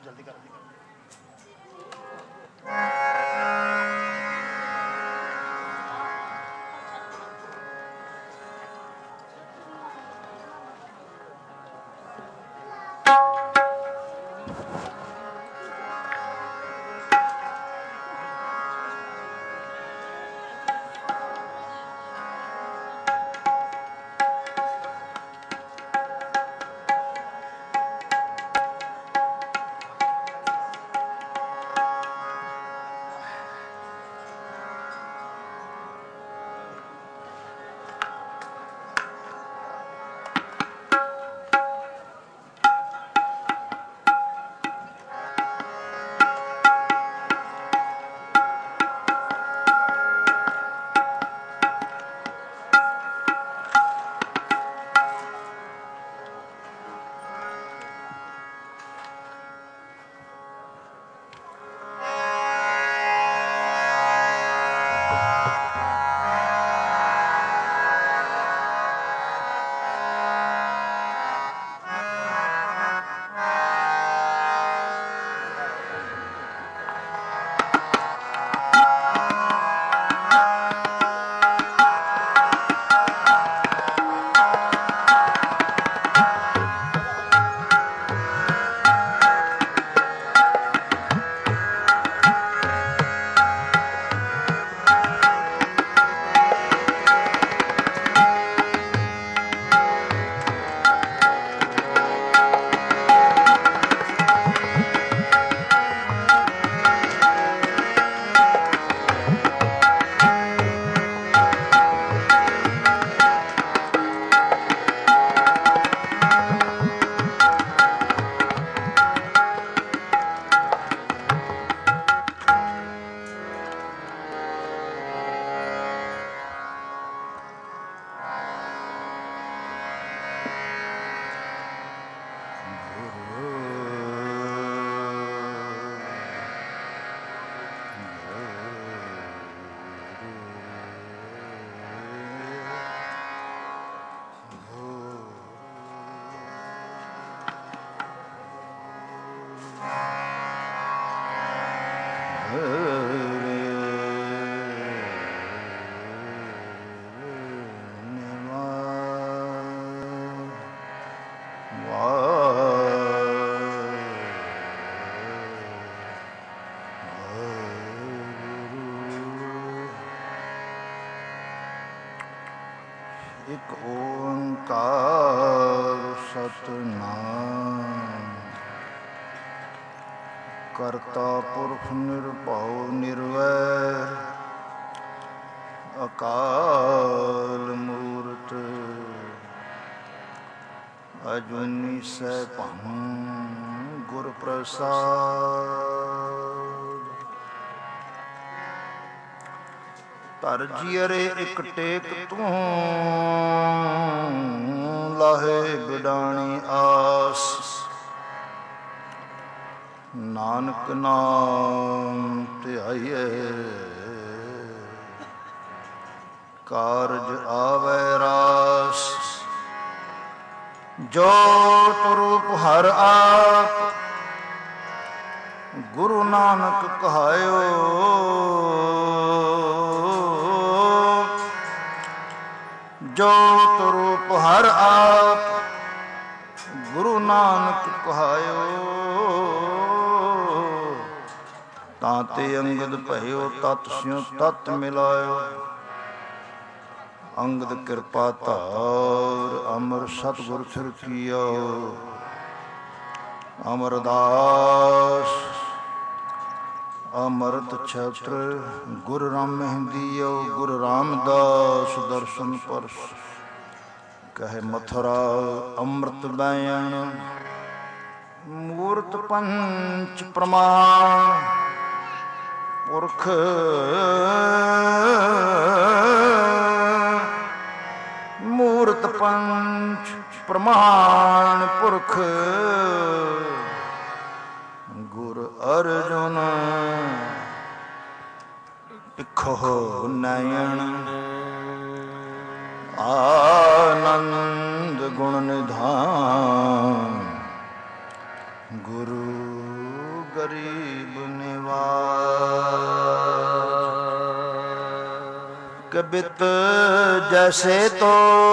ਜਲਦੀ ਕਰ। ਇੱਕ ਓੰਕਾਰ ਸਤਿਨਾਮ ਕਰਤਾ ਪੁਰਖ ਨਿਰਭਉ ਨਿਰਵੈਰ ਅਕਾਲ ਮੂਰਤ ਅਜੂਨੀ ਸੈਭੰ ਗੁਰ ਪ੍ਰਸਾਦ ਧਰ ਜੀਅਰੇ ਇਕ ਟੇਕ ਤੂੰ ਲਾਹੇ ਬਿਡਾਣੀ ਆਸ ਨਾਨਕ ਨਾਮ ਧਿਆਈਏ ਕਾਰਜ ਆਵੈ ਰਾਸ ਜੋਤ ਰੂਪ ਹਰ ਆਪ ਗੁਰੂ ਨਾਨਕ ਕਹਾਇਓ ਜੋਤ ਰੂਪ ਹਰ ਆਪ ਗੁਰੂ ਨਾਨਕ ਕਹਾਇਓ ਤਾਂ ਤੇ ਅੰਗਦ ਭਇਓ ਤਤ ਸਿਉ ਤਤ ਮਿਲਾਇਓ ਅੰਗਦ ਕਿਰਪਾ ਧਾਰ ਅਮਰ ਸਤਿਗੁਰ ਸਿਰ ਕੀਓ ਅਮਰਦਾਸ ਅਮਰਤ ਛਤਰ ਗੁਰ ਰਾਮ ਮਹਿੰਦੀਓ ਗੁਰ ਰਾਮਦਾਸ ਦਰਸ਼ਨ ਪਰਸ ਕਹੇ ਮਥੁਰਾ ਅੰਮ੍ਰਿਤ ਬੈਣ ਮੂਰਤ ਪੰਚ ਪ੍ਰਮਾਣ ਪੁਰਖ ਮੂਰਤ ਪੰਚ ਪ੍ਰਮਾਣ ਪੁਰਖ ਗੁਰ ਅਰਜੁਨ ਪਿੱਖੋ ਨਯਨ ਆਨੰਦ ਗੁਣ ਨਿਧਾਨ ਗੁਰ गुरु गरीब निवाज। कबित जैसे तो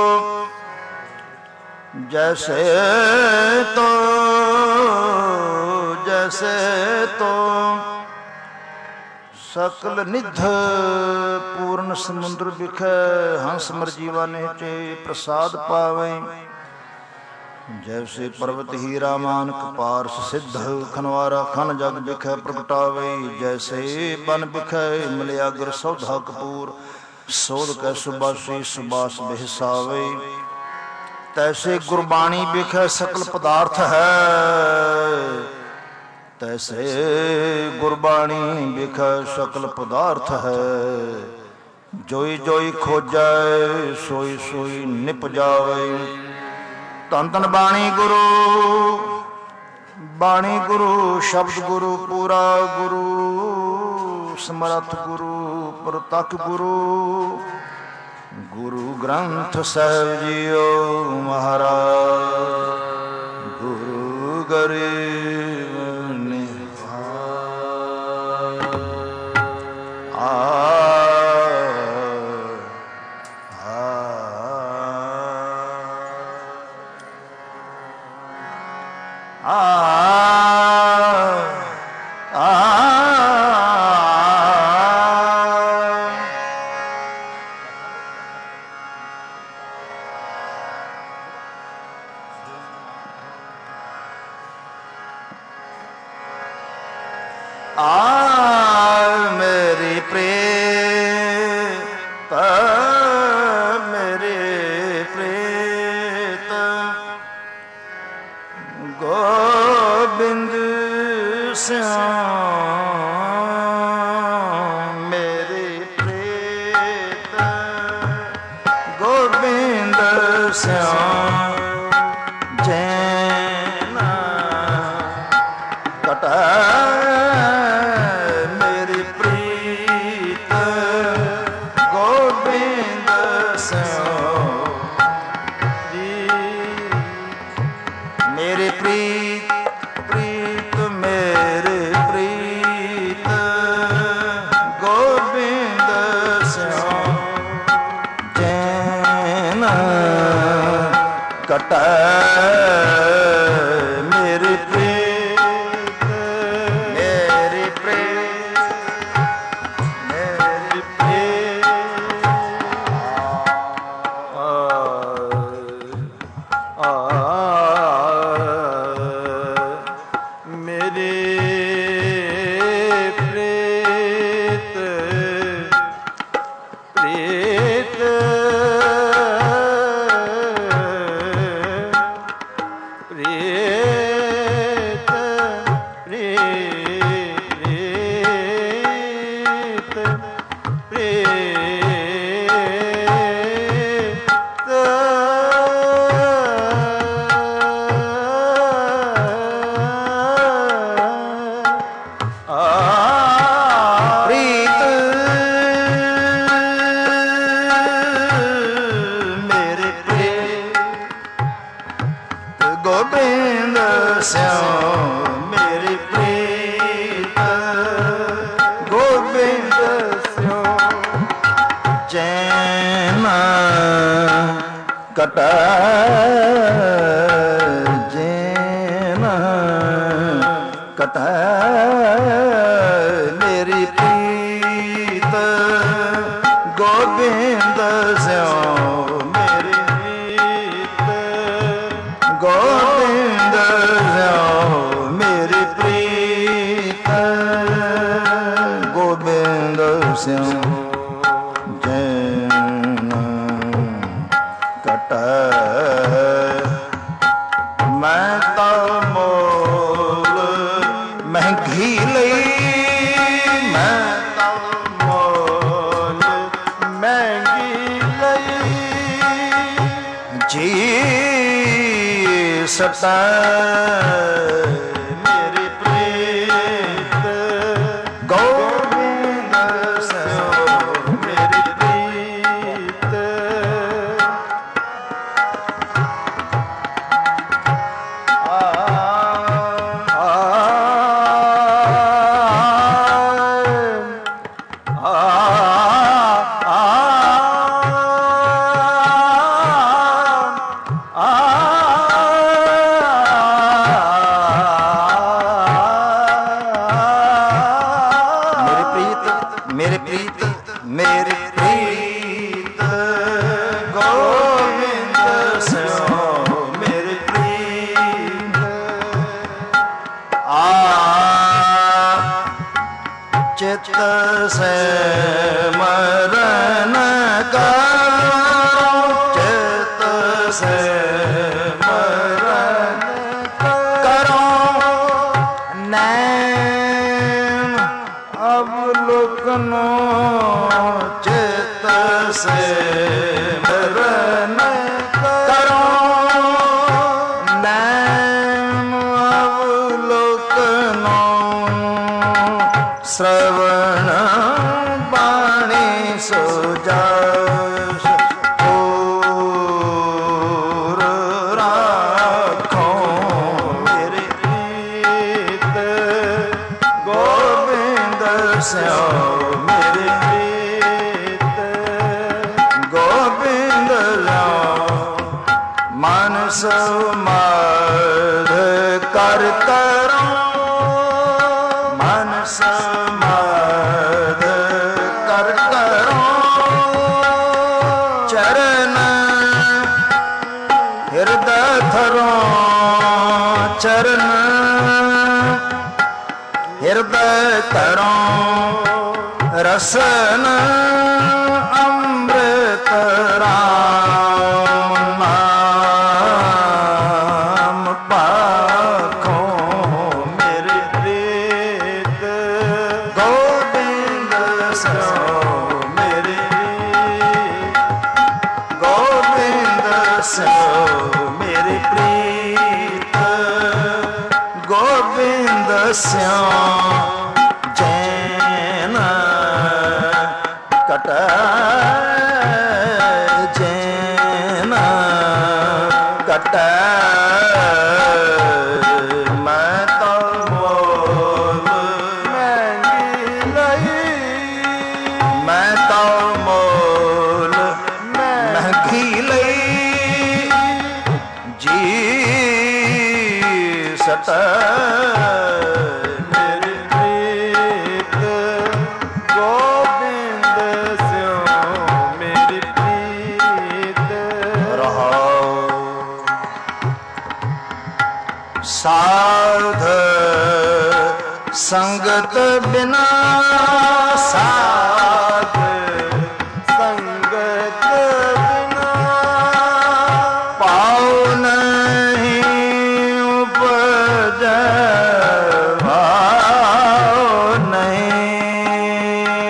जैसे तो जैसे तो सकल निध पूर्ण समुद्र बिखै हंस मरजीवा नेचे प्रसाद पावे। जैसे पर्वत हीरा मानक पारस सिद्ध खनवारा खन जग बिखै प्रगटावे। जैसे बन बिखै मलयागर सौधा कपूर सोध कै सुबासी सुबास बिहसावे। तैसे गुरबाणी बिखै सकल पदार्थ है। तैसे गुरबाणी बिखै सकल पदार्थ है। जोई जोई खोजै सोई सोई निप जावे। धन धन बाणी गुरु बाणी गुरु शब्द गुरु पूरा गुरु समर्थ गुरु प्रतख गुरु गुरु ग्रंथ साहिब जीओ महाराज। गुरु गरीब मेरी प्रीत मेरे प्रीत गोबिंद श्याम। मेरी प्रीत गोबिंद श्याम जैन कटा। मेरी प्रीत मेरी प्रीत मेरी प्रीत मेरी प्रीत प्रीत गोबिंद श्याम। मेरी प्रीत गोबिंद श्याम जैन कटा। जैन कटा मेरी प्रीत गोबिंद श्याम। मेरी प्रीत गोबिंद श्याम। मेरी प्रीत गोबिंद श्याम जैन कटा। मैं तो मोल महंगी लई। मैं तो मोल महंगी लई जी सता। मेरी प्रीत गोबिंद श्याम। मेरी प्रीत आ चित सिमरन करो, चित सिमरन करो, नैन अवलोकनो चित सिमरन करो, नैन अवलोकनो श्रवण बाणी सुजास पूर राखो मेरे प्रीत गोविंद स्यो मेरे प्रीत गोविंद मन समाध कर करो, मन समाध कर करो, चरण हृदय धरो, चरण हृदय करो, रसन अमृत राम नाम पाखो मेरे प्रीत गोविंद स्यो मेरे गोविंद स्यो मेरे प्रीत गोविंद स्यो जैन कट जैन कट मैं तो मोल महंगी लई, मैं तो मोल महंगी लई जी सट मेरे प्रीत गोविंद स्यो मेरे प्रीत रहो। साध संगत बिना, साध संगत बिना पाओ नहीं उपज भाओ नहीं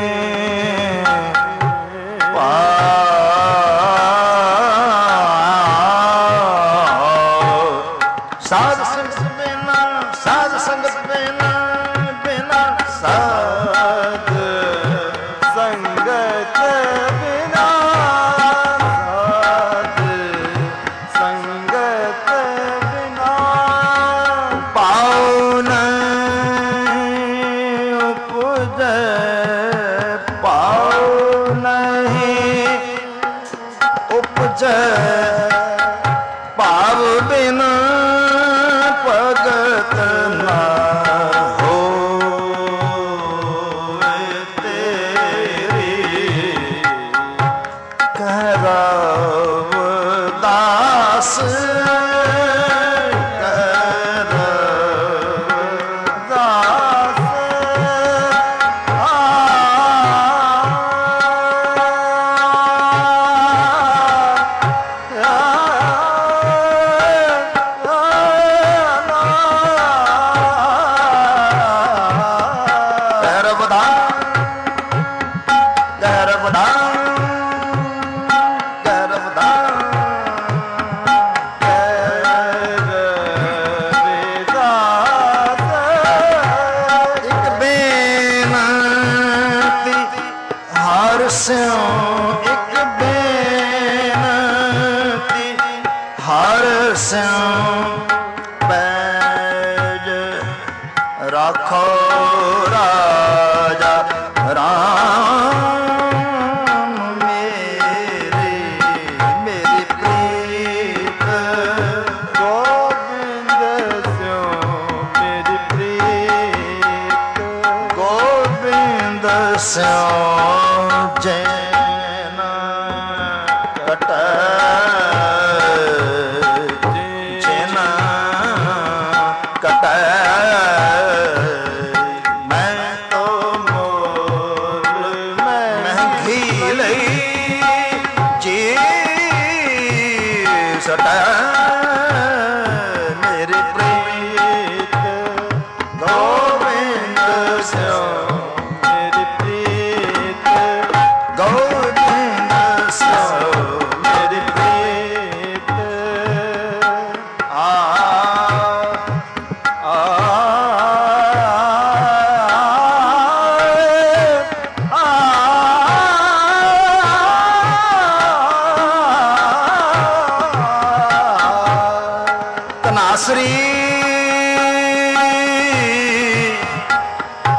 पाओ। साध संगत बिना, साध संगत बिना, बिना साध संगत बिना, साध संगत बिना पाओ नहीं उपज, पाओ नहीं उपज, पाव बिन भगत ना हो तेरी कह रविदास, कह रविदास एक बेनती हर स्यों पैज राखो राजा राम मेरे मेरी प्रीत गोविंद स्यों मेरी प्रीत गोविंद स्यों जैन कट जैन कट मैं तो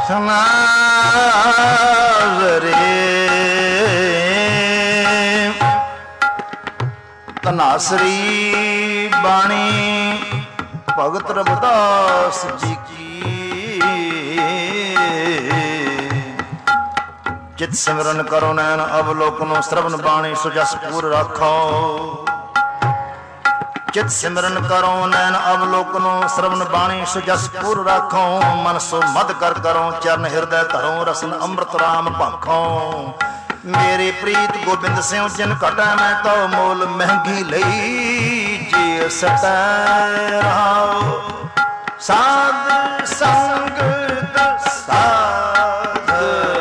ਨਾਜ਼ਰੇ ਧਨਾਸਰੀ ਬਾਣੀ ਭਗਤ ਰਵਿਦਾਸ ਜੀ ਕੀ। ਚਿਤ ਸਿਮਰਨ ਕਰੋ ਨੈਣ ਅਵਲੋਕਨੋ ਸਰਵਨ ਬਾਣੀ ਸੋ ਜਸ ਪੂਰ ਰਾਖੋ। ਚਿਤ ਸਿਮਰਨ ਕਰੋ ਨੈਣ ਅਵਲੋਕਨੋ ਸਰਵਨ ਬਾਣੀ ਸੋ ਜਸ ਪੂਰ ਰਾਖੋ। ਮਨ ਸੋ ਮਦ ਕਰ ਕਰੋ ਚਰਨ ਹਿਰਦੈ ਧਰੋ ਰਸਨ ਅੰਮ੍ਰਿਤ ਰਾਮ ਭਾਖੋ। ਮੇਰੇ ਪ੍ਰੀਤ ਗੋਬਿੰਦ ਸਿਉ ਜਿਨ ਘਟੈ ਮੈਂ ਤੋ ਮੋਲ ਮਹਿੰਗੀ ਲਈ। ਜੀ ਸਤੈ ਰਹਾਉ ਸਾਧ ਸੰਗਤ ਸਾਧ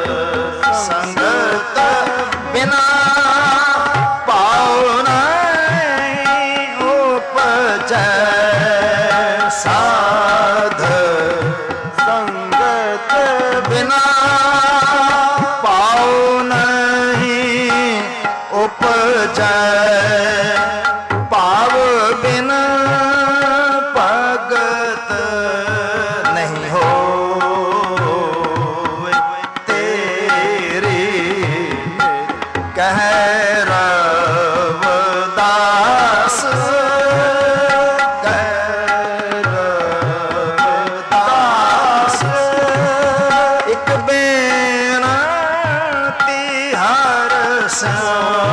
ਸੰਗਤ ਬਿਨਾ ਪਾਉ ਨਹੀਂ ਉਪਜੈ। ਸਾਧ ਸੰਗਤ ਬਿਨਾ ਪਾਉ ਨਹੀਂ ਉਪਜੈ। ਭਾਵ ਬਿਨ ਭਗਤ ਨਹੀਂ ਹੋਵੇ ਤੇਰੇ। ਕਹਿ ਰਵਿਦਾਸ ਕਹਿ ਰਵਿਦਾਸ ਇੱਕ ਬੇਨਤੀ ਹਰ ਸਿਉ।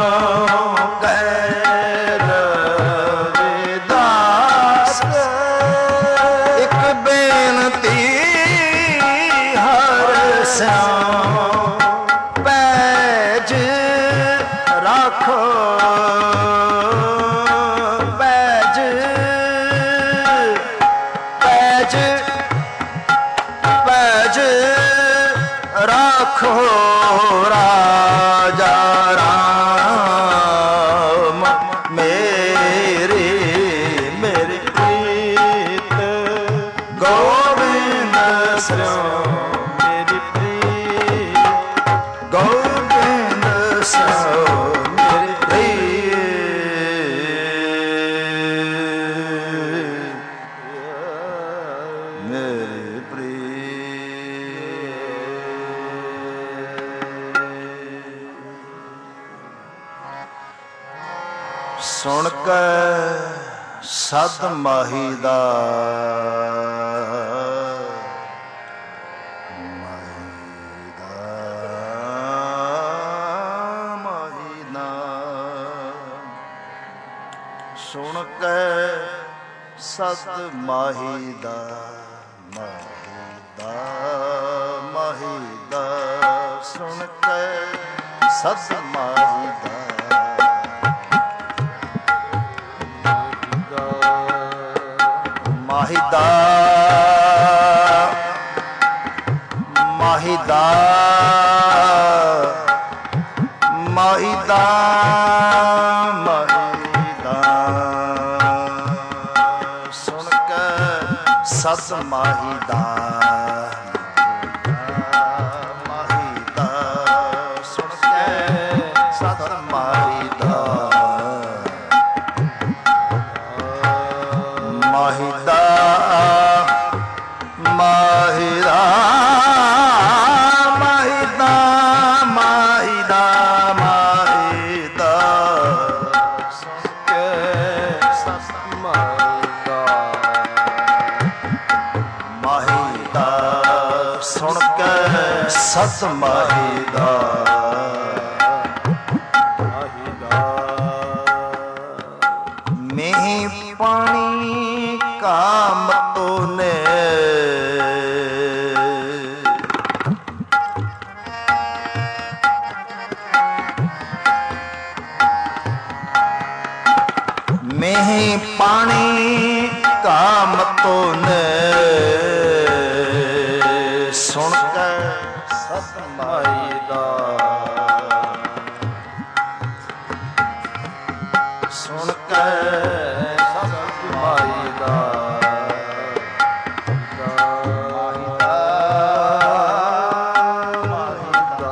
ਕਹਿ ਰਵਿਦਾਸ ਇੱਕ ਬੇਨਤੀ ਹਰ ਸਿਉ। ਪੈਜ ਰੱਖੋ ਪੈਜ ਪੈਜ ਪੈਜ ਰੱਖੋ ਰਾਜਾ ਰਾਮ ਮੇਰੇ। ਮੇਰੇ ਪ੍ਰੀਤ ਗੋਬਿੰਦ ਸਿਉ। ਮੇਰੀ ਪ੍ਰੀਤ ਗੋਬਿੰਦ ਸਿਉ। ਮੇਰੀ ਪ੍ਰੀਤ ਮੇਰੀ ਪ੍ਰੀਤ। ਸੁਣ ਕੇ ਸਤ ਮਾਹੀ ਦਾ ਸੁਣ ਕੇ ਸਤ ਮਾਹੀ ਦਾ ਮਾਹੀ ਦਾ ਸੁਣ ਕੇ ਸਤ ਮਾਹੀ ਦਾ ਮਾਹੀ ਦਾ ਮਾਹੀ ਦਾ ਮਾਹੀ ਦਾ ਸਤ ਮਾਹੀ ਦਾ ਮਾਹੀ ਦਾ ਸੁਣ ਕੇ ਸਤ ਮਾਹੀ ਦਾ ਮਾਹੀ ਦਾ ਮਾਹੀ ਦਾ ਮਾਹੀ ਦਾ ਮਾਹੀ ਦਾ ਮਾਹੀ ਦਾ ਸੁਣ ਕੇ ਸਤ ਮਾਹੀ ਦਾ ਮਾਹੀ ਦਾ ਸੁਣ ਕੇ ਸਤ ਮਾਹੀ ਦਾ ਮਾਹੀ ਦਾ। ਮੀਂਹ ਪਾਣੀ ਕਾਮ ਤੋਨੇ ਮੀਂਹ ਪਾਣੀ ਕਾਮ ਤੋਨੇ ਸੁਣ ਕੇ ਸਤ ਮਾਹੀ ਦਾ ਸੁਣ ਕੇ ਸਤ ਮਾਹੀ ਦਾ ਮਾਹੀ ਦਾ ਮਾਹੀ ਦਾ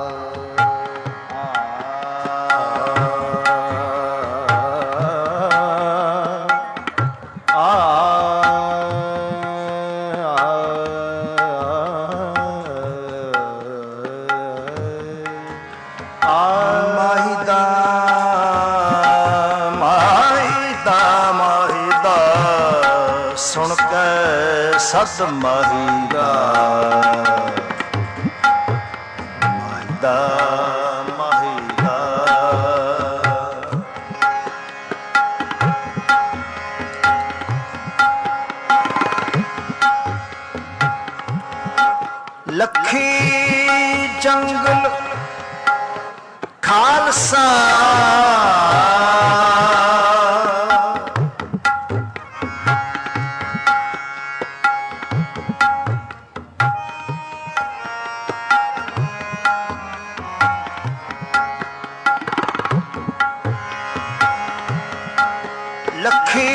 ਸਤ ਮਾਹੀ ਦਾ ਲੱਖੀ ਜੰਗਲ ਖਾਲਸਾ ਲੱਖੀ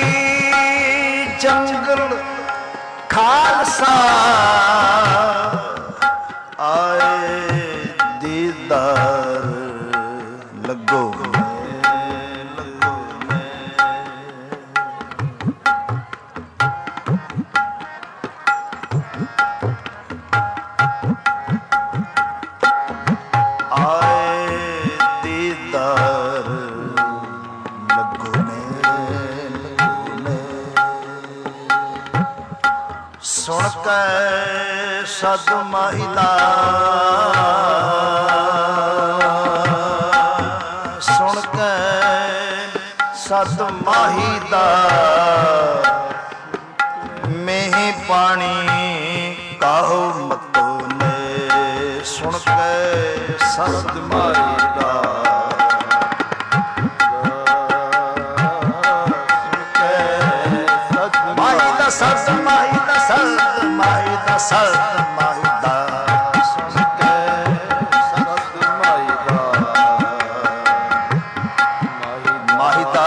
ਜੰਗਲ ਖਾਲਸਾ ਸੁਣ ਕੇ ਸਦ ਮਾਹੀ ਦਾ ਸੁਣ ਕੇ ਸਦ ਮਾਹੀ ਦਾ ਮੇਹ ਪਾਣੀ ਕਾਹੋ ਮਤੋ ਨੇ ਸੁਣ ਕੇ ਸਦ ਮਾਹੀ ਦਾ ਸਤ ਮਾਹੀ ਦਾ ਸਤ ਮਾਹੀ ਦਾ ਸਤ ਮਾਹੀ ਦਾ ਸੁਣ ਕੇ ਸਤ ਮਾਹੀ ਦਾ ਮਾਹੀ ਦਾ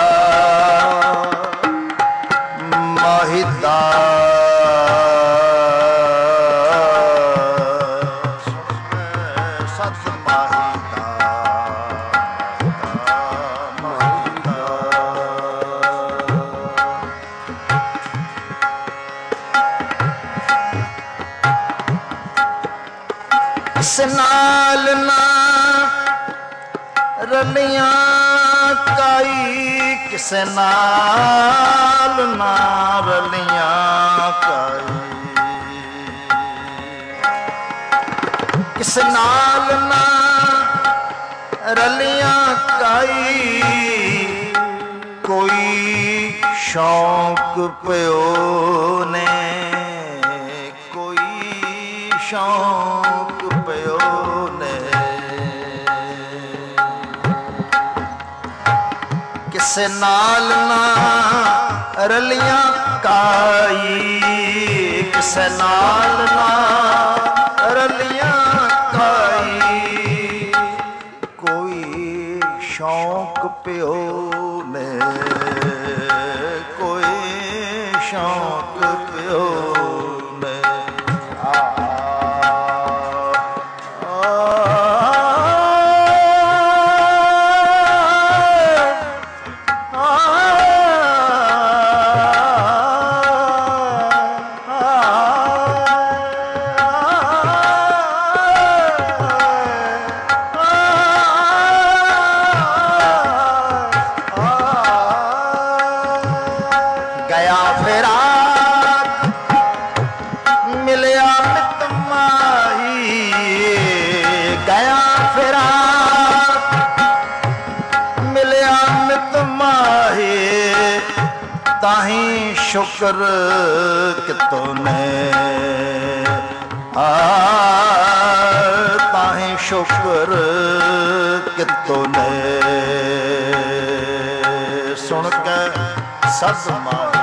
ਮਾਹੀ ਦਾ ਸਤ ਮਾਹੀ ਦਾ ਮਾਹੀ ਦਾ ਕਿਸ ਨਾਲ ਨਾ ਰਲੀਆਂ ਕਾਈ ਕਿਸ ਨਾਲ ਨਾ ਰਲੀਆਂ ਕਾਈ ਕਿਸ ਨਾਲ ਨਾ ਰਲੀਆਂ ਕਾਈ ਕੋਈ ਸ਼ੌਕ ਪਿਓ ਨੇ ਕੋਈ ਸ਼ੌਕ ਪਿਓ ਨੇ ਕਿਸੇ ਨਾਲ ਨਾ ਰਲੀਆਂ ਕਾਈ ਕਿਸੇ ਨਾਲ ਨਾ ਰਲੀਆਂ ਕਾਈ ਕੋਈ ਸ਼ੌਕ ਪਿਓ ਨੇ ਕੋਈ ਸ਼ੌਕ ਪਿਓ ਨੇ ਤਾਹੀਂ ਸ਼ੁਕਰ ਕਿਤੋਂ ਨੇ ਤਾਹੀਂ ਸ਼ੁਕਰ ਕਿਤੋਂ ਨੇ ਸੁਣ ਕੇ ਸਦ ਮਾਹੀ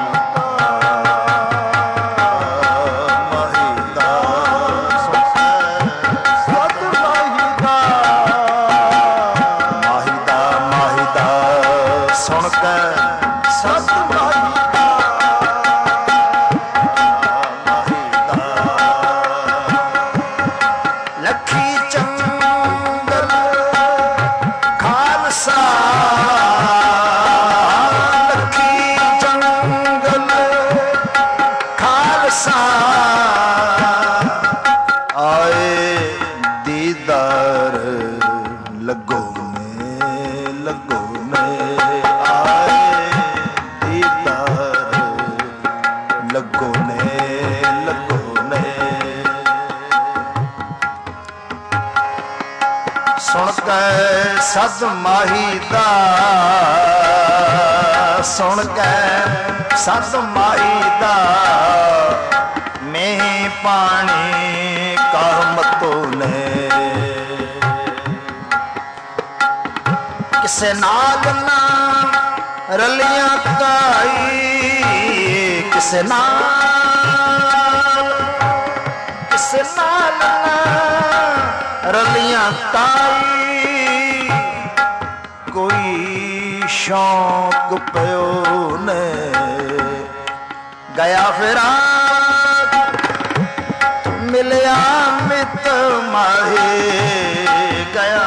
ਸੁਣ ਕੇ ਸਤ ਮਾਹੀ ਦਾ ਮਾਹੀ ਦਾ ਲੱਖੀ ਜੰਗਲ ਖਾਲਸਾ ਲੱਖੀ ਜੰਗਲ ਕੇ ਸਤ ਮਾਹੀ ਦਾ, ਸੁਣ ਕੇ ਸਤ ਮਾਹੀ ਦਾ, ਮੀਂਹ ਪਾਣੀ ਕਰਮ ਤੋਲੇ। ਕਿਸੇ ਨਾਲ ਨਾ ਰਲੀਆਂ ਕਾਈ, ਕਿਸੇ ਨਾਲ ਨਾ ਰਲੀਆਂ ਕਾਈ, ਕੋਈ ਸ਼ੌਕ ਪਿਓ ਨੇ ਗਿਆ ਫਿਰਾ, ਮਿਲਿਆ ਮਿੱਤ ਮਾਹੀ ਗਿਆ,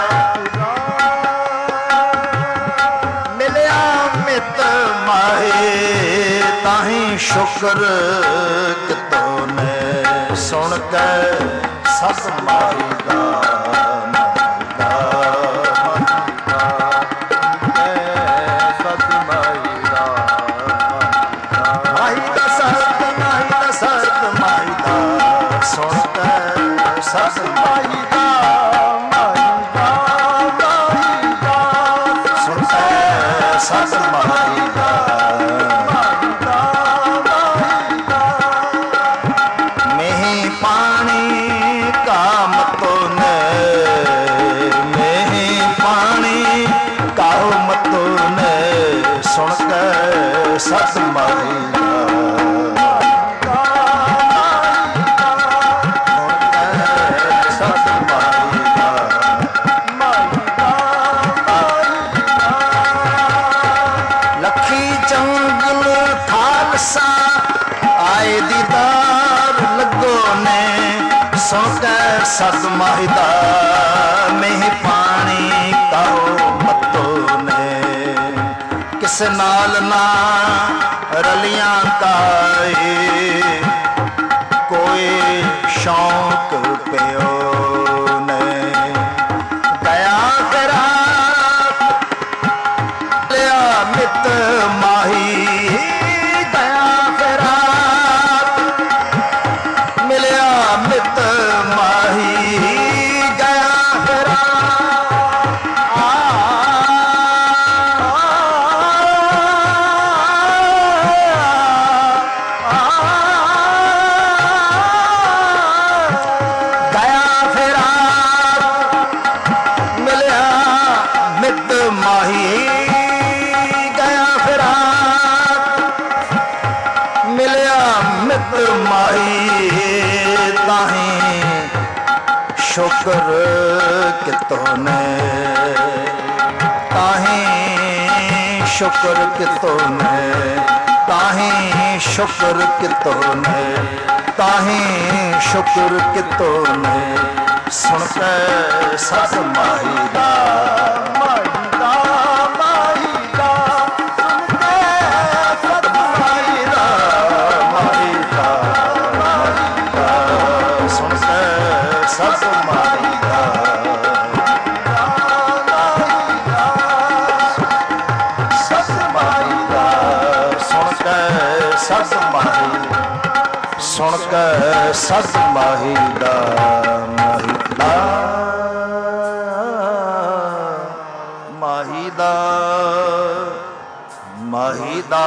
ਮਿਲਿਆ ਮਿੱਤ ਮਾਹੀ, ਤਾਹੀਂ ਸ਼ੁਕਰ ਕਿਤੋਂ ਨੇ ਸੁਣ ਕੇ ਸਤ ਮਾਹੀ ਦਾ। ਸਤ ਮਾਹੀ ਦਾ, ਮਾਹੀ ਦਾ, ਮਾਹੀ ਦਾ, ਸੁਣ ਕੇ ਸਤ ਮਾਹੀ ਦਾ, ਮਾਹੀ ਦਾ, ਮਾਹੀ ਦਾ, ਮੀਂਹ ਪਾਣੀ ਕਾਮ ਤੋਨੇ, ਮੀਂਹ ਪਾਣੀ ਕਾਮ ਤੋਨੇ, ਸੁਣ ਕੇ ਸਤ ਮਾਹੀ ਦਾ। ਆਏ ਦੀਦਾਰ ਲੱਗੋ ਨੇ, ਸੁਣ ਕੇ ਸਤ ਮਾਹੀ ਦਾ, ਮੀਂਹ ਪਾਣੀ ਕਾਹੋ ਮਤੋ ਨੇ। ਕਿਸ ਨਾਲ ਨਾ ਰਲੀਆਂ ਕਾਈ, ਕੋਈ ਸ਼ੌਕ ਪਿਓ ਨੇ ਗਿਆ ਫਿਰਾ, ਲਿਆ ਮਿੱਤ ਮਾਹੀ ਮਿਤ ਮਾਹੀ ਗਿਆ ਫਿਰਾ, ਗਿਆ ਫਿਰਾ, ਮਿਲਿਆ ਮਿਤ ਮਾਹੀ ਗਿਆ ਫਿਰਾ, ਮਿਲਿਆ ਮਿਤ ਮਾਹੀ, ਤਾਹੀਂ ਸ਼ੁਕਰ ਕਿਤੋਂ ਨੇ, ਤਾਹੀਂ ਸ਼ੁਕਰ ਕਿਤੋਂ ਨੇ, ਤਾਹੀਂ ਸ਼ੁਕਰ ਕਿਤੋਂ ਨੇ, ਤਾਹੀਂ ਸ਼ੁਕਰ ਕਿਤੋਂ ਨੇ, ਸੁਣ ਕੇ ਸਤ ਮਾਹੀ ਦਾ, ਮਾਹੀ ਦਾ, ਮਾਹੀ ਦਾ, ਸੁਣ ਕੇ ਸਤ ਮਾਹੀ ਦਾ, ਮਾਹੀ ਦਾ, ਮਾਹੀ ਦਾ, ਸੁਣ ਕੇ ਸਤ ਮਾਹੀ ਦਾ, ਸਤ ਮਾਹੀ ਦਾ, ਸੁਣ ਕੇ ਸਤ ਮਾਹੀ, ਸੁਣ ਕੇ ਸਤ ਮਾਹੀ ਦਾ, ਮਾਹੀ ਦਾ, ਮਾਹੀ ਦਾ, ਮਾਹੀ ਦਾ,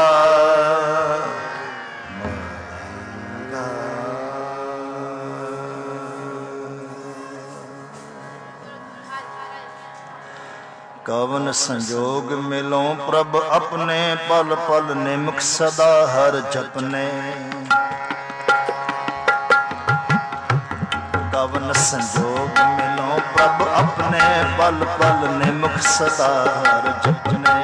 ਕਵਨ ਸੰਜੋਗ ਮਿਲੋਂ ਪ੍ਰਭ ਆਪਣੇ, ਪਲ ਪਲ ਨਿਮਕ ਸਦਾ ਹਰ ਜਪਨੇ। ਕਵਨ ਸੰਜੋਗ ਮਿਲੋਂ ਪ੍ਰਭ ਆਪਣੇ, ਪਲ ਪਲ ਨਿਮਕ ਸਦਾ ਹਰ ਜਪਨੇ।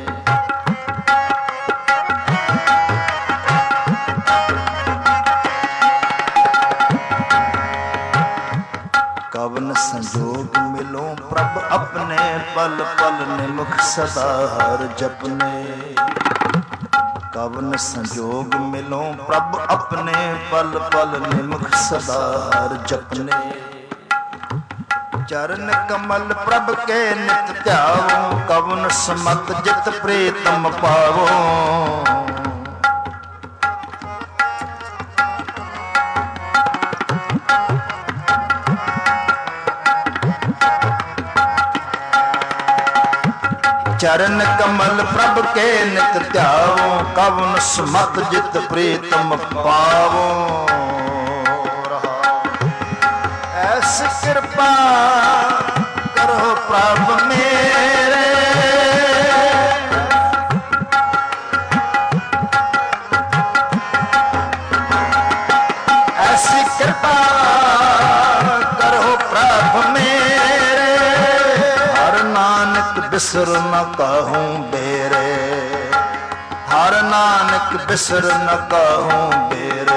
ਕਵਨ ਸੰਜੋਗ ਮਿਲੋਂ ਪ੍ਰਭ ਆਪਣੇ, ਪਲ ਪਲ ਨਿਮਖ ਸਦਾ ਹਰ ਜਪਨੇ। ਕਵਨ ਸੰਜੋਗ ਮਿਲੋਂ ਪ੍ਰਭ ਆਪਣੇ, ਪਲ ਪਲ ਨਿਮਖ ਸਦਾ ਹਰ ਜਪਨੇ। ਚਰਨ ਕਮਲ ਪ੍ਰਭ ਕੇ ਨਿਤ ਧਿਆਵੋ, ਕਵਨ ਸਮਤ ਜਿਤ ਪ੍ਰੀਤਮ ਪਾਵੋ। चरण कमल प्रभ के नित ध्यावो, कवन समत जित प्रीतम पावो। ऐसी कृपा करो प्रभ मेरे, ऐसी कृपा करो प्रभ मेरे, हर नानक बिसर न कहूँ बेरे, हर नानक बिसर न कहूँ बेरे।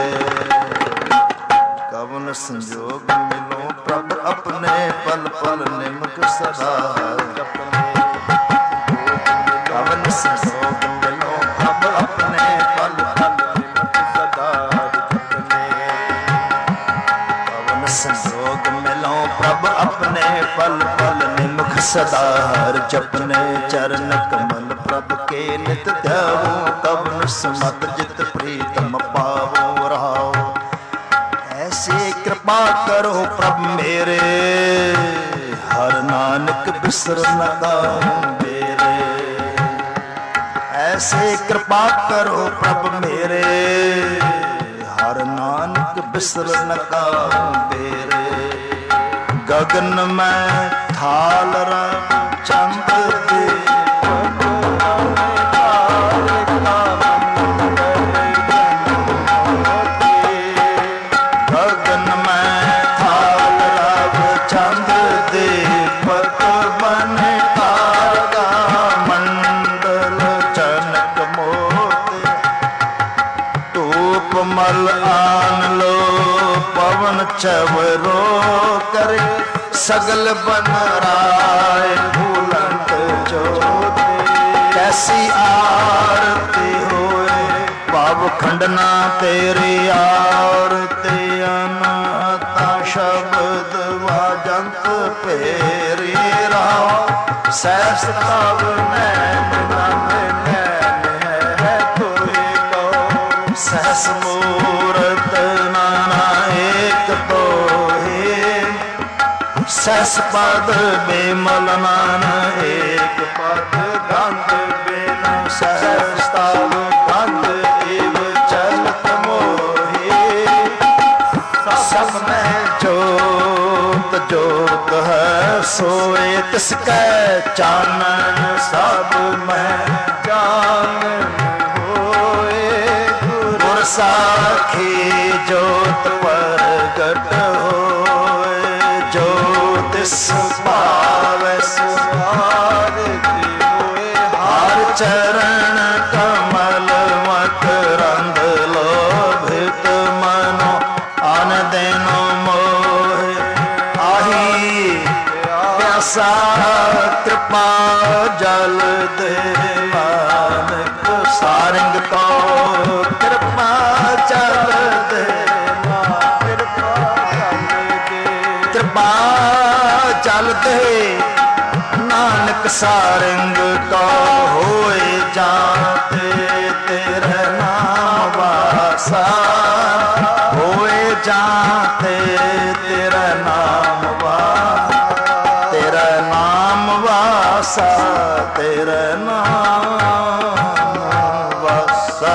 कवन संजोग मिलो प्रभ अपने, पल पल निमक सदा जपने। कवन संजोग मिलो प्रभ अपने, पल पल निमक सदा जपने। कवन संजोग मिलो प्रभ अपने, पल पल निमख सदा हर जपने। चरण कमल प्रभ के नित ध्यावो, कवन समत जित प्रीतम पावो। रहाओ ऐसी कृपा करो प्रभ मेरे, हर नानक बिसर न कहूँ बेरे। ऐसे कृपा करो प्रभ मेरे, हर नानक बिसर न कहूँ बेरे। गगन में थाल रंग चंद दे, गगन में थाल रंग चंद दे, पत बन तारा मंडल जनक मोते। धूप मल आन लो पवन चवरो करे, सगल बन राय भूलंत जोते। कैसी आरती होए पाव खंडना तेरी आरती, अनाता शब्द वाजंत फेरी राव। सहस तब नैन नैन है कोई को, सहस मूरत नाना एक तो ही। सहस पद बेमल मान एक पद गंध बिन, सहस तब गंध इव चलत मोही। सब में जोत जोत है सोए तिसकै चानन, सब में जानन होए गुर साखी। जोत प्रगट होए जो तिस पावै सुहारती होए। हर चरण कमल मकरंद लोभित मनो, आन देनो मोहे। आही प्यासा कृपा जल दे मानक, सारंग को कृपा जल दे कृपा जल दे। नानक सारंग का होए जाते, तेरे नाम वासा होए जाते। तेरा नाम वासा, तेरा नाम वासा, तेरा नाम वासा।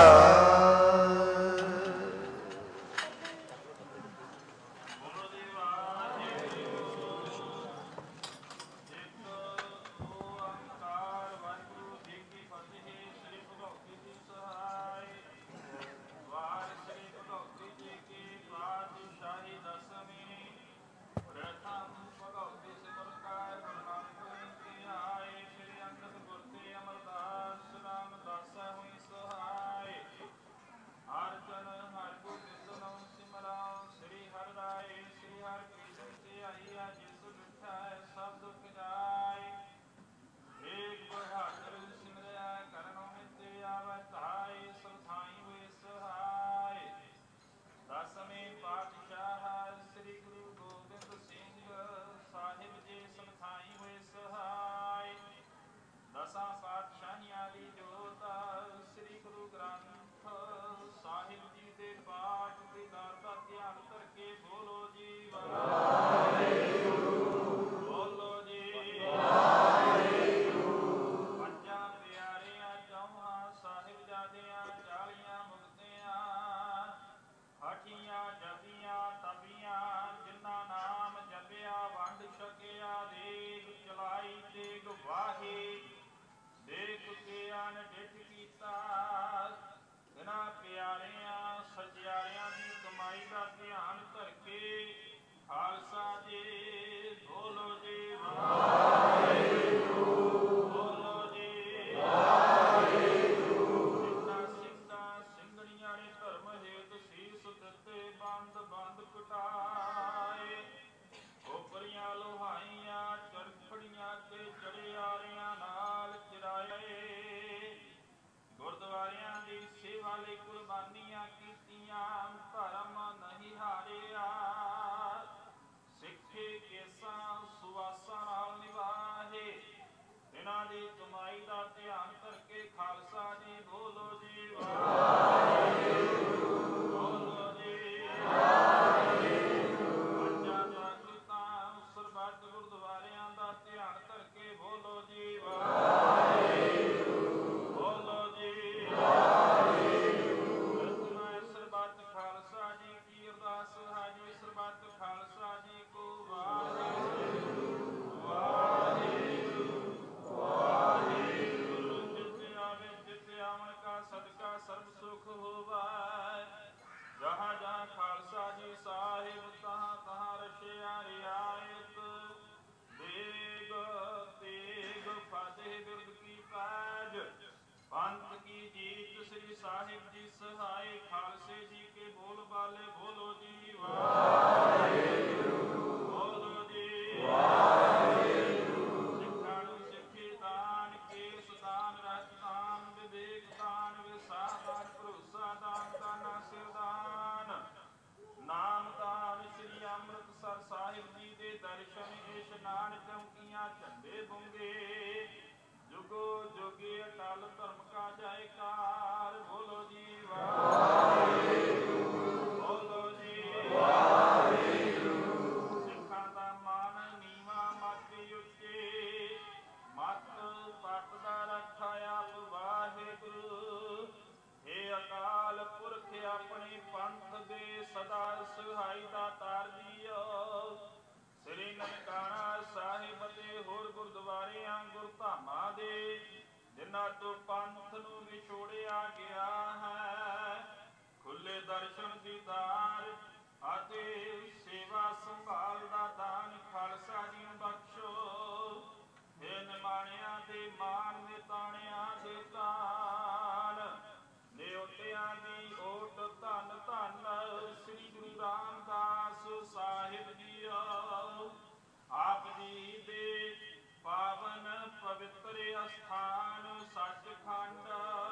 ਨਾਨਕ ਚਮਕੀਆਂ ਝੰਡੇ ਬੁੰਗੇ, ਜੁਗੋ ਜੁਗੇ ਅਟਲ ਧਰਮ ਕਾ ਜੈਕਾਰ। ਬੋਲੋ ਜੀ ਵਾਹਿਗੁਰੂ, ਬੋਲੋ ਜੀ ਵਾਹਿਗੁਰੂ। ਸਿੱਖਾਂ ਦਾ ਮਾਨ ਨੀਵਾਂ ਮੱਤ ਉੱਚੇ, ਮੱਤ ਪੱਟ ਦਾ ਰੱਖਾ ਆਪ ਵਾਹਿਗੁਰੂ। ਏ ਅਕਾਲ ਪੁਰਖ ਆਪਣੇ ਪੰਥ ਦੇ ਸਦਾ ਸਹਾਈ ਦਾਤਾਰ ਜੀਓ। ਸ੍ਰੀ ਨਨਕਾਣਾ ਸਾਹਿਬ ਅਤੇ ਹੋਰ ਗੁਰਦੁਆਰਿਆਂ ਗੁਰਧਾਮਾਂ ਦੇ ਜਿਨ੍ਹਾਂ ਤੋਂ ਪੰਥ ਨੂੰ ਵਿਛੋੜਿਆ ਗਿਆ ਹੈ, ਖੁੱਲੇ ਦਰਸ਼ਨ ਦੀਦਾਰ ਅਤੇ ਸੇਵਾ ਸੰਭਾਲ ਦਾ ਦਾਨ ਖਾਲਸਾ ਜੀ ਨੂੰ ਬਖਸ਼ੋ। ਹੇ ਨਿਮਾਣਿਆਂ ਦੇ ਮਾਣ, ਨਿਤਾਣਿਆਂ ਦੇ ਤਾਣ, ਨਿਉਟਿਆਂ ਦੀ ਓਟ ਧੰਨ ਧੰਨ ਸ੍ਰੀ ਗੁਰੂ ਰਾਮਦਾਸ ਸਾਹਿਬ ਜੀਓ। ਆਪ ਜੀ ਦੇ ਪਾਵਨ ਪਵਿੱਤਰ ਅਸਥਾਨ ਸੱਚਖੰਡ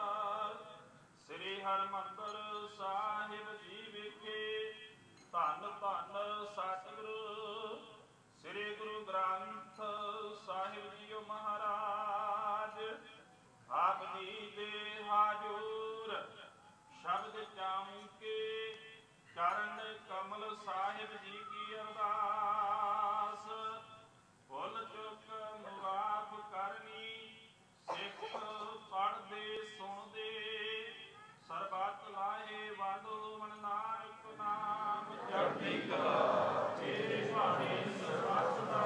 ਸ੍ਰੀ ਹਰਿਮੰਦਰ ਸਾਹਿਬ ਜੀ ਵਿਖੇ ਧੰਨ ਧੰਨ ਸਤਿਗੁਰੂ ਸ੍ਰੀ ਗੁਰੂ ਗ੍ਰੰਥ ਸਾਹਿਬ ਜੀਓ ਮਹਾਰਾਜ ਆਪ ਜੀ ਦੇ ਹਾਜ਼ੂਰ ਸ਼ਬਦ ਚਾਉਂਕੇ ਚਰਨ ਕਮਲ ਸਾਹਿਬ ਜੀ ਕੀ ਅਰਦਾਸ। ਭੁੱਲ ਚੁੱਕ ਮੁਰਾਦ ਕਰਨੀ, ਸਿੱਖ ਪੜ੍ਹਦੇ ਸੁਣਦੇ, ਸਰਬੱਤ ਲਾਹੇ ਵਾਲੋ ਮਨ ਨਾਨਕ ਨਾਮ ਚੜ੍ਹਦੀ ਕਲਾ। ਤੇਰੇ ਭਾਣੇ ਸਰਬੱਤ ਦਾ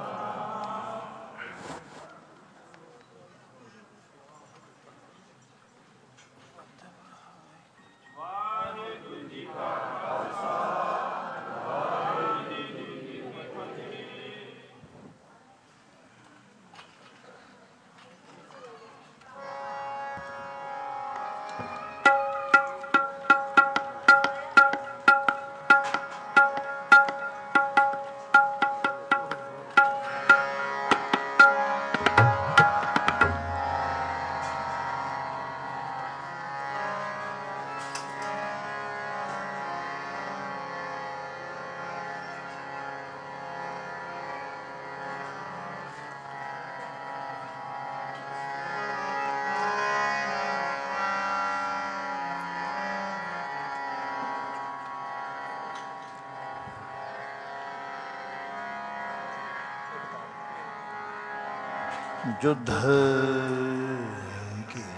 ਵਾਹਿਗੁਰੂ ਜੀ ਕਾ ਖਾਲਸਾ, ਵਾਹਿਗੁਰੂ ਜੀ ਕੀ ਫਤਿਹ। ਜੁਧ ਕੇ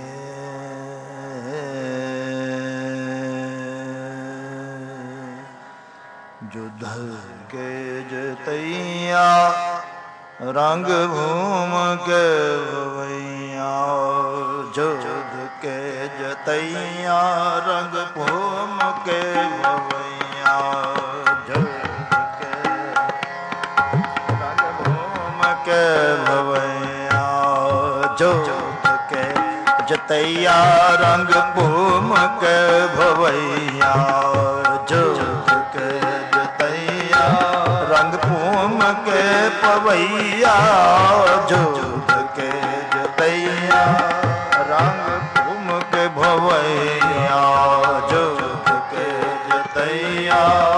ਜੁਧ ਕੇ ਜਤਈਆ ਰੰਗ ਭੂਮ ਕੇ ਭਵਈਆ। ਜੁਧ ਕੇ ਜਤਈਆ ਰੰਗ ਭੂਮ ਕੇ ਭਵਈਆ। ਜੁਧ ਕੇ ਰੰਗ ਭੂਮ ਕੇ ਭਵਈਆ। ਜੁਧ ਕੇ ਜਤਈਆ ਰੰਗ ਭੂਮ ਕੇ ਭਵਈਆ। ਜੁਧ ਕੇ ਜਤਈਆ ਰੰਗ ਭੂਮ ਕੇ ਭਵਈਆ। ਜੁਧ ਕੇ ਜਤਈਆ ਰੰਗ ਭੂਮ ਕੇ ਭਵਈਆ। ਜੁਧ ਕੇ ਜਤਈਆ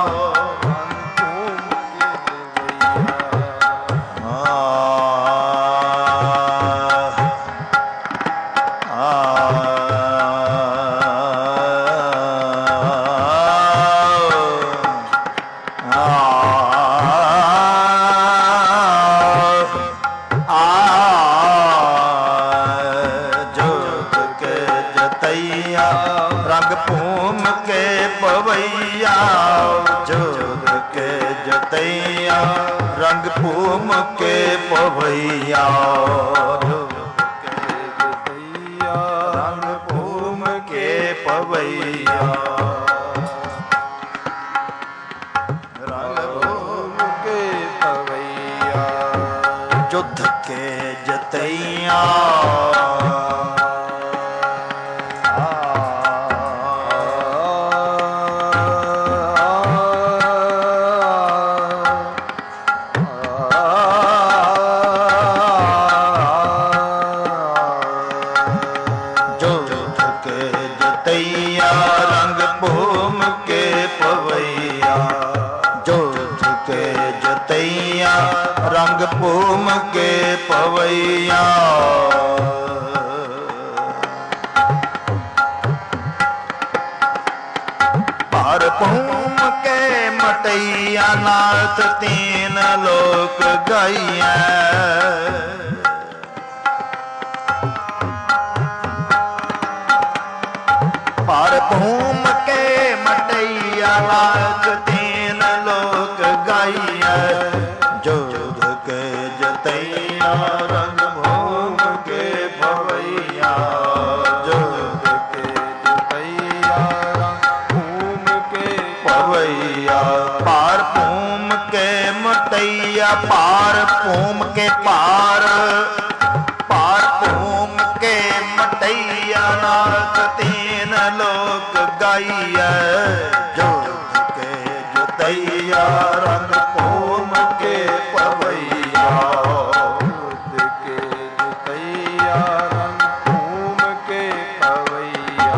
ਰੰਗ ਭੂਮ ਕੇ ਪਵਈਆ। ਜੁਧ ਕੇ ਜਤਈਆ ਰੰਗ ਭੂਮ ਕੇ ਪਵਈਆ। ਰੰਗ ਭੂਮ ਕੇ ਪਵਈਆ। ਰੰਗ ਭੂਮ ਕੇ ਪਵਈਆ। ਜੁਧ ਕੇ ਜਤਈਆ ਰੰਗ ਭੂਮ ਕੇ ਪਵਈਆ। ਜੁਧ के जतैया रंग भूम के पवैया। पार भूम के मटैया नाथ तीन लोक गाइया। पार भूम के मटैया नाथ तीन लोक गाइया। जोध के जतैया रंग भूम के पवैया। जोध के जतैया रंग भूम के पवैया। पार भूम के मटैया पार भूम के पार। पार भूम के मटैया नाथ तीन लोक गाइया। जोध के जतैया रंग भूम के पवैया। जोध के जतैया रंग भूम के पवैया।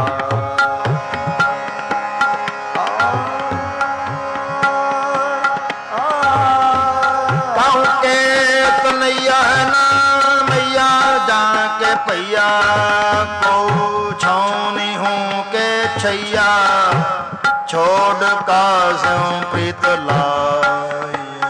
कहूँ के कन्हैया ना मैया जाके पैया। को छौनी हूँ के छैया छोड़ कासों प्रीत लाया।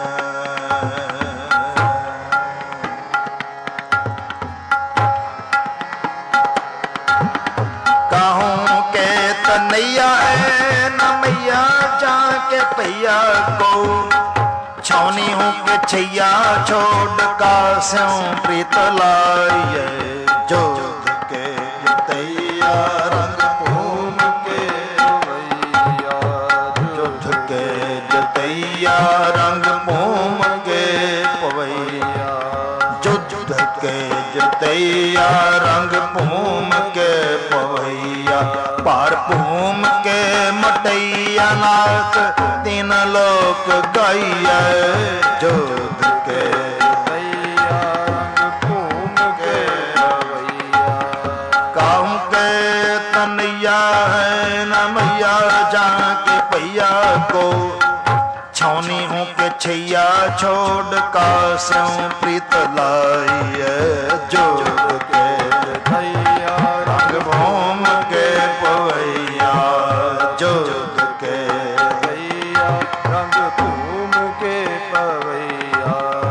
कहूँ के तनैया है न मैया जाके पैया। को छौनी हूँ के छैया छोड़ कासों प्रीत लाया। जोध के जतैया रंग भूम के पवैया। जोध के जतैया रंग भूम के पवैया। जोध के जतैया रंग भूम के पवैया। पार भूम के मटैया नाथ तीन लोक गाइया। जोध के जतैया रंग भूम के पवैया। कहूँ के तनैया है न मैया जाके पैया। को छौनी हूँ के छैया छोड़ कासों प्रीत लाइए। जोध के जतैया रंग भूम के पवैया। जोध के जतैया रंग भूम के पवैया।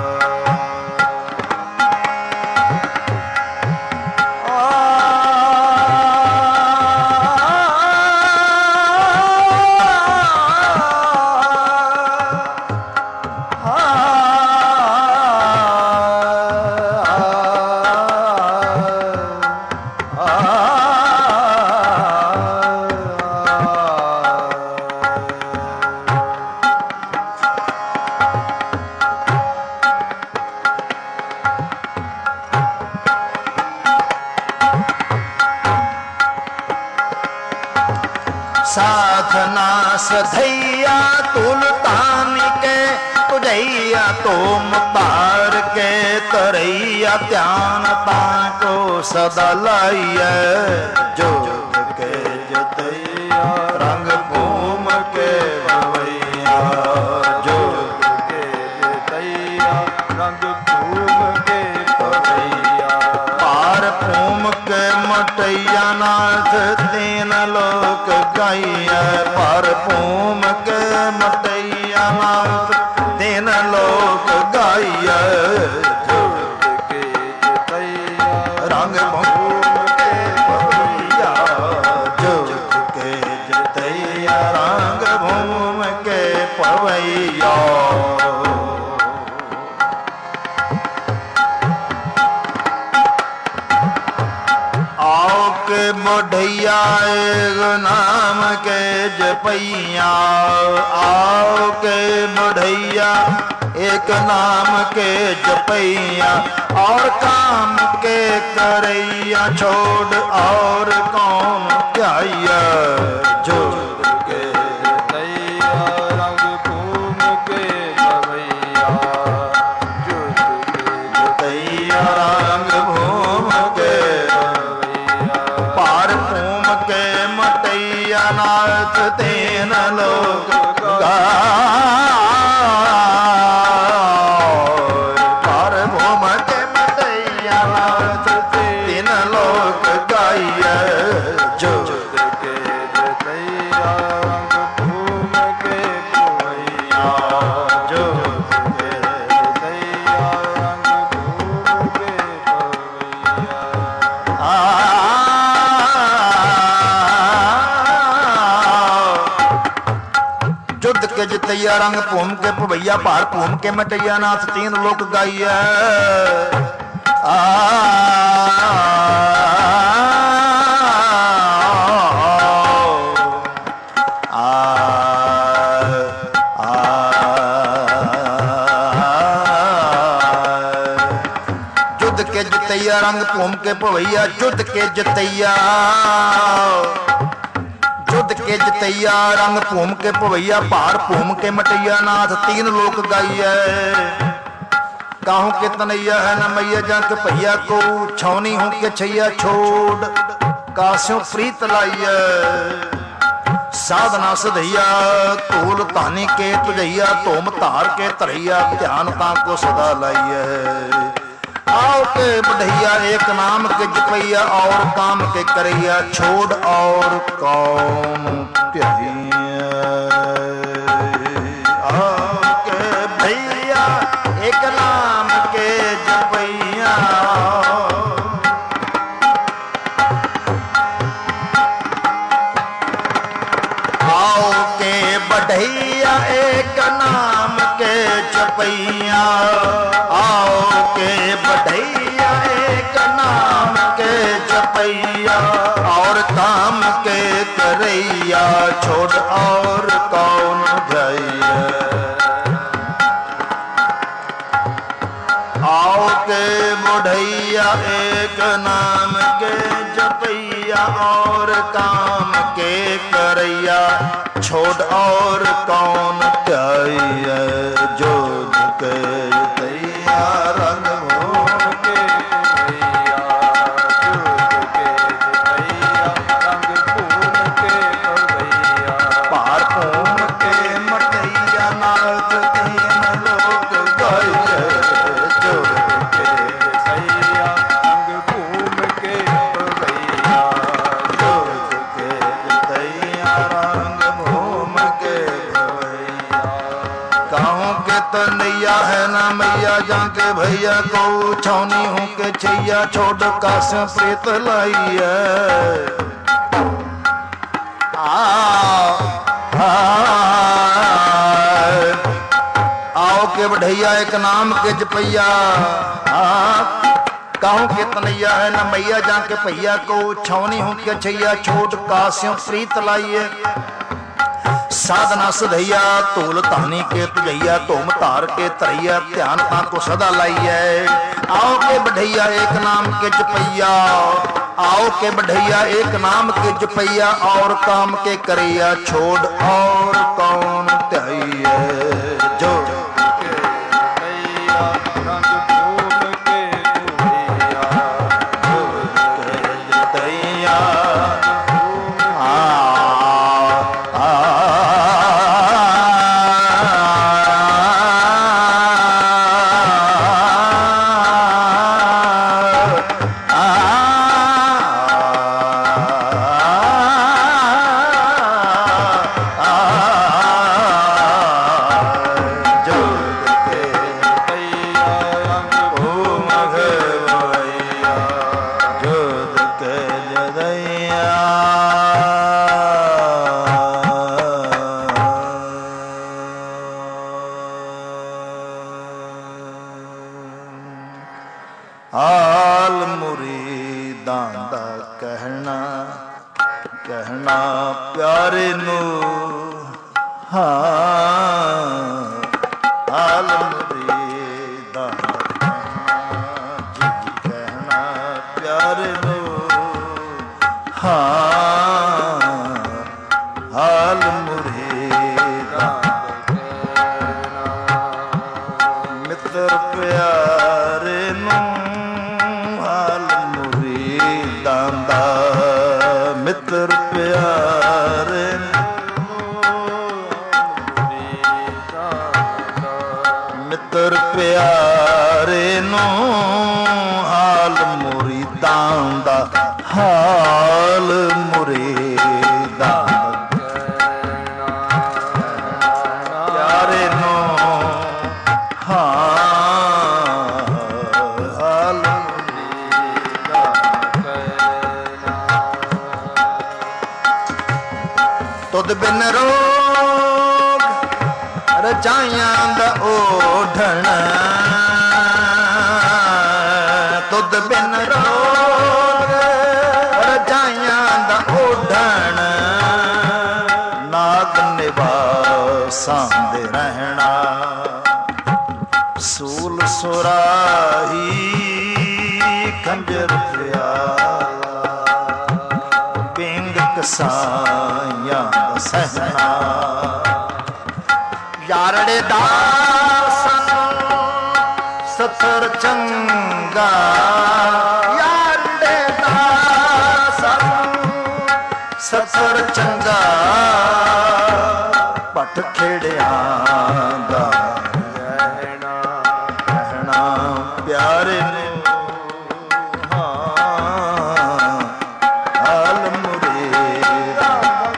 साधना सधैया तुलतान के तुझैया तुम तार के तरैया ध्यान ताको सदा लाइया। जोध के जतैया रंग भूम के पवैया। जोध के जतैया रंग भूम के पवैया। पार भूम के मटैया नाथ तीन लोक गाइया। पार भूम के मटैया नाथ तीन लोक गाइया। जोध के जतैया रंग भूम के पवैया। जोध के जतैया रंग भूम के पवैया। आओ के बढ़ैया एगो नाम के जपैया। आओ के बढ़ैया एक नाम के जपैया। और काम के करैया छोड़ और कौन ध्याइया। जोध के जतैया रंग भूम के पवैया। जोध के जतैया रंग भूम के पवैया। पार भूम के मटैया नाथ तीन लोक गाइया। के जितैया रंग भूम के भवैया भार भूम के मिटैया नाथ तीन लोक गाइया रंग भूम के भवैया जुद के जितैया जुद के जितैया रंग भूम के भवैया भार भूम के मटैया नाथ तीन लोक गाइया काहू के तनैया है न मैया जंक भैया को छौनी हूं के छैया छोड़ कास्यों प्रीत लाइया साधना सधैया तूल तानी के तुझैया तोम तार के तरैया ध्यान ता को सदा लाइया आओ के बढ़ैया एक नाम के जपैया और काम के करैया छोड़ और कौन त्यागिया आओ के भैया एक नाम के जपैया आओ के बढ़ैया एक नाम के जपैया आओ के बढ़ैया एक नाम के जपैया और काम के करैया छोड़ और कौन जाइया आओ के बढ़ैया एक नाम के जपैया और काम के करैया छोड़ और कौन जाइया जोध के तैया रंग भूम के भैया जोध के तैया रंग भूम के भैया पार भूम के मटैया नाथ तीन लोक गाइया जोध के तैया रंग भूम के भैया जोध के तैया रंग भूम के भैया काहू के तनैया है ना मैया जाके भैया को छौनी हूं के छैया छोड़ काश प्रीत लाइया आओ के बढ़ैया एक नाम के जपैया काहू के तनैया है ना मैया जाके भैया को छौनी हूं के छैया छोड़ काश्यों प्रीत लाइए साधना सधैया तोल तानी के तुझैया तोम तार के तरैया ध्यान ता को सदा लाइए आओ के बढ़ैया एक नाम के जपैया आओ के बढ़ैया एक नाम के जपैया और काम के करैया छोड़ और कौन त्याइए जो ਰਜਾਈਆਂ ਦਾ ਓਢਣ ਤੁਧ ਬਿਨ ਰੋਗ ਰਜਾਈਆਂ ਦਾ ਓਢਣ ਨਾਗ ਨਿਵਾਸਾਂ ਦੇ ਰਹਿਣਾ ਸੂਲ ਸੁਰਾਹੀ ਖੰਜਰ ਪਿਆਲਾ ਬਿੰਗ ਕਸਾਈਆਂ ਦਾ ਸਹਿਣਾ ਯਾਰੜੇ ਦਾਸਨ ਸਤਰ ਚੰਗਾ ਯਾਰੜੇ ਦਾਸਨ ਸਤਰ ਚੰਗਾ ਪਟ ਖੇੜਿਆਂ ਦਾ ਰਹਿਣਾ ਪਿਆਰੇ ਨੂੰ ਹਾਲ ਮੁਰੇਰਾ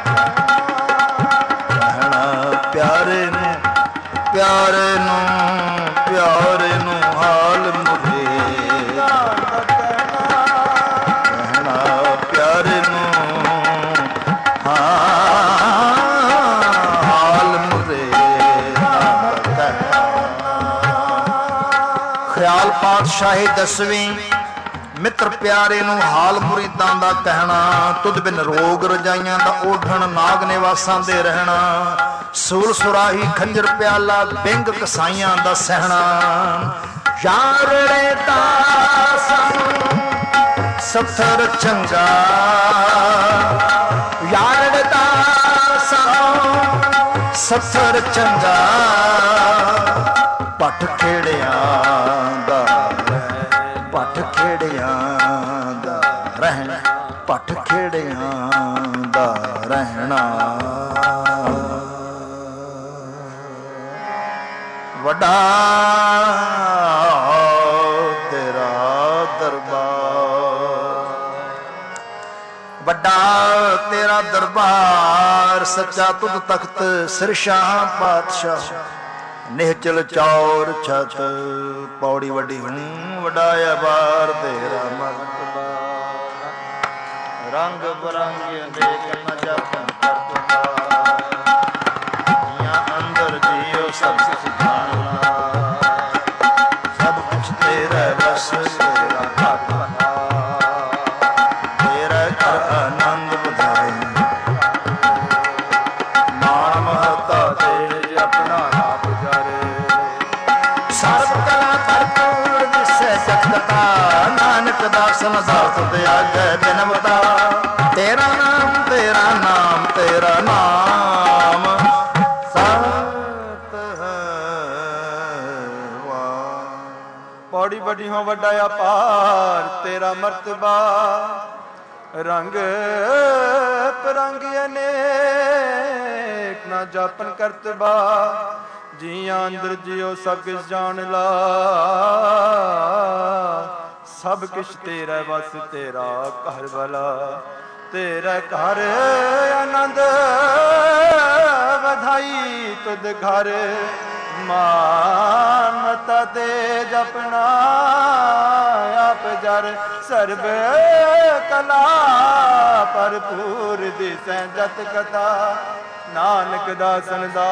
ਰਹਿਣਾ ਪਿਆਰੇ ਨੂੰ ਪਿਆਰੇ ਨੂੰ ਪਿਆਰੇ ਨੂੰ ਹਾਲ ਮੁਰੇਰਾ ਰਹਿਣਾ ਪਿਆਰੇ ਨੂੰ ਖਿਆਲ ਪਾਤਸ਼ਾਹੀ 10ਵੀਂ ਮਿੱਤਰ ਪਿਆਰੇ ਨੂੰ ਹਾਲ ਮੁਰੀਦਾਂ ਦਾ ਕਹਿਣਾ ਤੁਧ ਬਿਨ ਰੋਗ ਰਜਾਈਆਂ ਦਾ ਓਢਣ ਨਾਗ ਨਿਵਾਸਾਂ ਦੇ ਰਹਿਣਾ ਸੂਲ ਸੁਰਾਹੀ ਖੰਜਰ ਪਿਆਲਾ ਬਿੰਗ ਕਸਾਈਆਂ ਦਾ ਸਹਿਣਾ ਯਾਰੜੇ ਦਾਸਾਂ ਸਤਰ ਚੰਗਾ ਯਾਰੜੇ ਦਾਸਾਂ ਸਤਰ ਚੰਗਾ ਪੱਠ ਖੇੜਿਆਂ ਦਾ ਪੱਠ ਖੇੜਿਆਂ ਦਾ ਰਹਿਣਾ ਪੱਠ ਖੇੜਿਆਂ ਦਾ ਰਹਿਣਾ ਵੱਡਾ ਤੇਰਾ ਦਰਬਾਰ ਵੱਡਾ ਤੇਰਾ ਦਰਬਾਰ ਸੱਚਾ ਤੁਧ ਤਖਤ ਸਿਰਸ਼ਾਹ ਪਾਤਸ਼ਾਹ ਨਿਹਚਲ ਚੌਰ ਛਤ ਪੌੜੀ ਵੱਡੀ ਹੂੰ ਵਡਾਇਆ ਬਾਰ ਤੇਰਾ ਮਰਤਬਾ ਰੰਗ ਬਰੰਗੀਆਂ ਦੇਖ ਨ ਜਪਨ ਕਰਤਬਾ ਜੀਆਂ ਅੰਦਰ ਜੀਓ ਸਭ ਕੁਛ ਜਾਣਨਾ ਸਭ ਕੁਛ ਤੇਰਾ ਬਸ ਤੇਰਾ ਘਟ ਤੇਰਾ ਘਰ ਆਨੰਦ ਵਧਾਏ ਮਾਣ ਮਹਤਾ ਤੇ ਆਪਣਾ ਨਾਨਕ ਦਾਸਨ ਦਾਸ ਤੇ ਆਗੇ ਬਿਨਵਤਾ ਤੇਰਾ ਨਾਮ ਤੇਰਾ ਨਾਮ ਤੇਰਾ ਨਾਮ ਸਤ ਹੈ ਪੌੜੀ ਵੱਡੀ ਹੋ ਵੱਡਾ ਅਪਾਰ ਤੇਰਾ ਮਰਤਬਾ ਰੰਗ ਪਰੰਗ ਅਨੇਕ ਨਾ ਜਾਪਨ ਕਰਤਬਾ ਜੀਆਂ ਅੰਦਰ ਜਿਉ ਸਭ ਕਿਛ ਜਾਣ ਲਾ ਸਭ ਕਿਛ ਤੇਰਾ ਵਸ ਤੇਰਾ ਘਰ ਵਾਲਾ ਤੇਰਾ ਘਰ ਆਨੰਦ ਵਧਾਈ ਤੁਧ ਘਰ ਮਾਨ ਮਤਾ ਤੇ ਜਪਣਾ ਆਪ ਜਰ ਸਰਬ ਕਲਾ ਭਰਪੂਰ ਦਿਸੈ ਜਤ ਕਥਾ ਨਾਨਕ ਦਾਸਨ ਦਾ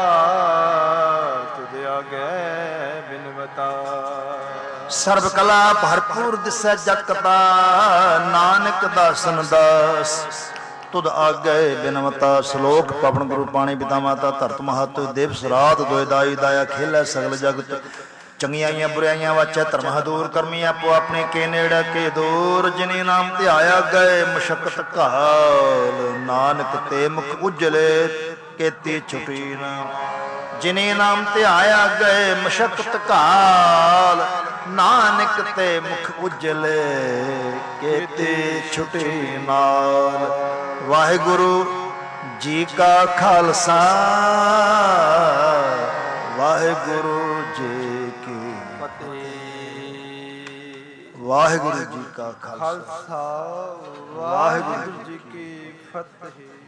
ਤੁਧ ਆਗੇ ਬਿਨਵਤਾ ਸਰਬ ਕਲਾ ਭਰਪੂਰ ਦਿਸੈ ਜਤ ਕਥਾ ਨਾਨਕ ਦਾਸਨ ਦਾਸ ਤੁਧ ਆਗੇ ਬਿਨਵਤਾ ਸ਼ਲੋਕ ਪਵਨ ਗੁਰੂ ਪਾਣੀ ਪਿਤਾ ਮਾਤਾ ਧਰਤ ਮਹਤ ਦਿਵਸ ਰਾਤ ਦੋਇ ਦਾਈ ਦਾਇਆ ਖੇਲੇ ਸਗਲ ਜਗਤ ਚੰਗਿਆਈਆਂ ਬੁਰਾਈਆਂ ਵਾਚੈ ਧਰਮ ਹਦੂਰ ਕਰਮੀ ਆਪੋ ਆਪਣੇ ਕੇ ਨੇੜੇ ਕੇ ਦੂਰ ਜਿਨੇ ਨਾਮ ਧਿਆਇਆ ਗਏ ਮਸ਼ਕਤ ਘਾਲ ਨਾਨਕ ਤੇ ਮੁਖ ਉਜਲੇ ਕੇਤੀ ਛੁਟੀ ਨਾ ਜਿਨੇ ਨਾਮ ਧਿਆਇਆ ਗਏ ਮਸ਼ਕਤ ਘਾਲ ਨਾਨਕ ਤੇ ਮੁਖ ਉਜਲੇ ਕੇਤੀ ਛੁਟੀ ਨਾਲ ਵਾਹਿਗੁਰੂ ਜੀ ਕਾ ਖਾਲਸਾ ਵਾਹਿਗੁਰੂ ਜੀ ਕੀ ਫਤਿਹ ਵਾਹਿਗੁਰੂ ਜੀ ਕਾ ਖਾਲਸਾ ਵਾਹਿਗੁਰੂ ਜੀ ਕੀ ਫਤਿਹ।